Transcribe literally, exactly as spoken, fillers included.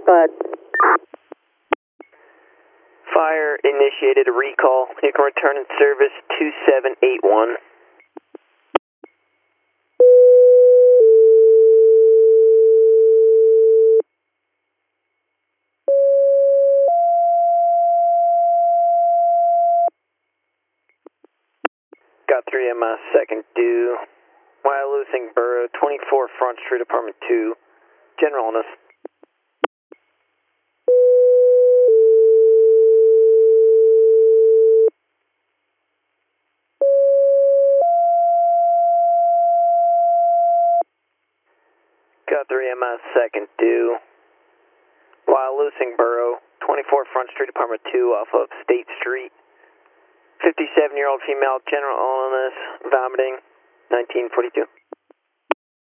But Fire initiated a recall. You can return in service two seven eight one. Got three M S second due. Wyalusing Borough, twenty-four Front Street, Apartment two. General illness. Got three M S second due. Wyalusing Borough, twenty-four Front Street, Apartment two, off of State Street. fifty-seven-year-old female, general illness, vomiting, nineteen forty-two.